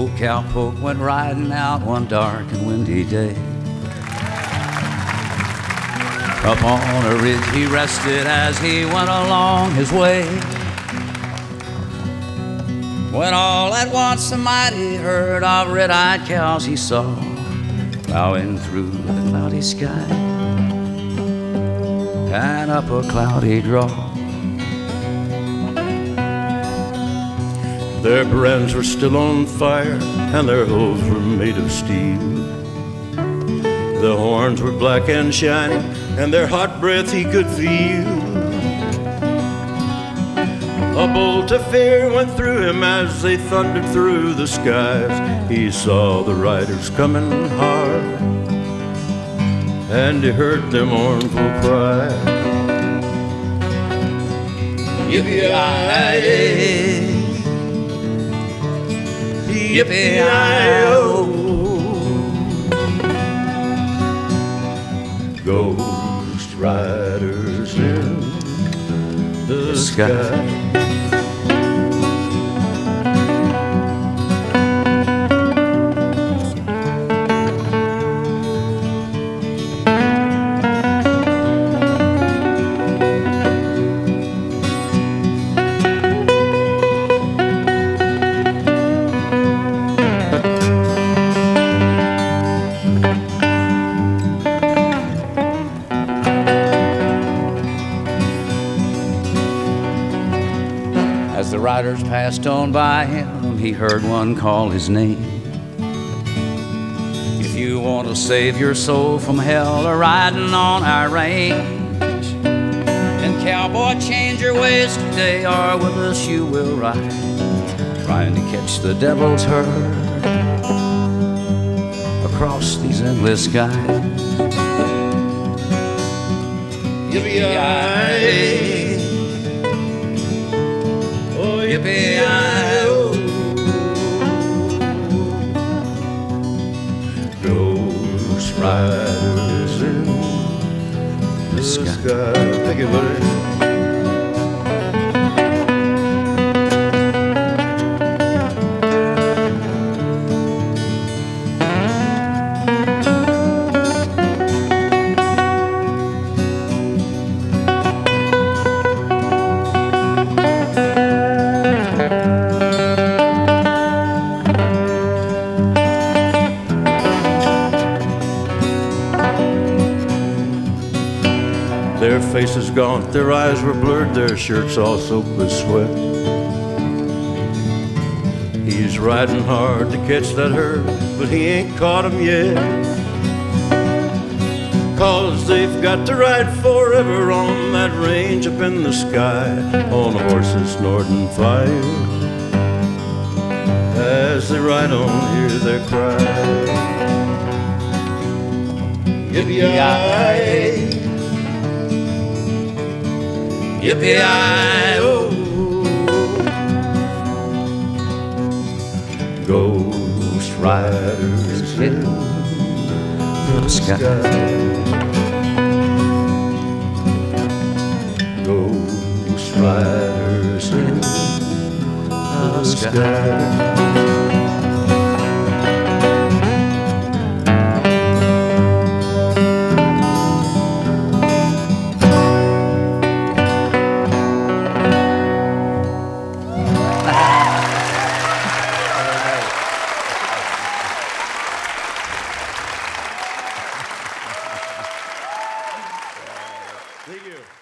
Old cowpoke went riding out one dark and windy day. Up on a ridge he rested as he went along his way, when all at once a mighty herd of red-eyed cows he saw plowing through the cloudy sky and up a cloudy draw. Their brands were still on fire and their hooves were made of steel. The horns were black and shining and their hot breath he could feel. A bolt of fear went through him as they thundered through the skies. He saw the riders coming hard and he heard their mournful cry. Yippee-yi-yi, yippee-yi-yi-oh. Ghost riders in the sky. As the riders passed on by him, he heard one call his name. If you want to save your soul from hell, or riding on our range, then cowboy, change your ways today, or with us you will ride, trying to catch the devil's herd across these endless skies. Yippee-yi-yi, yippee-yi-yi-oh. Ghost riders in the sky. Thank you, buddy. Their faces gaunt, their eyes were blurred, their shirts all soaked with sweat. He's riding hard to catch that herd, but he ain't caught 'em yet. 'Cause they've got to ride forever on that range up in the sky, on horses snorting fire. As they ride on, hear their cry. Yippee-yi-yi, Yippee-yi-yi-oh. Ghost riders in the sky. Ghost riders in the sky. Thank you.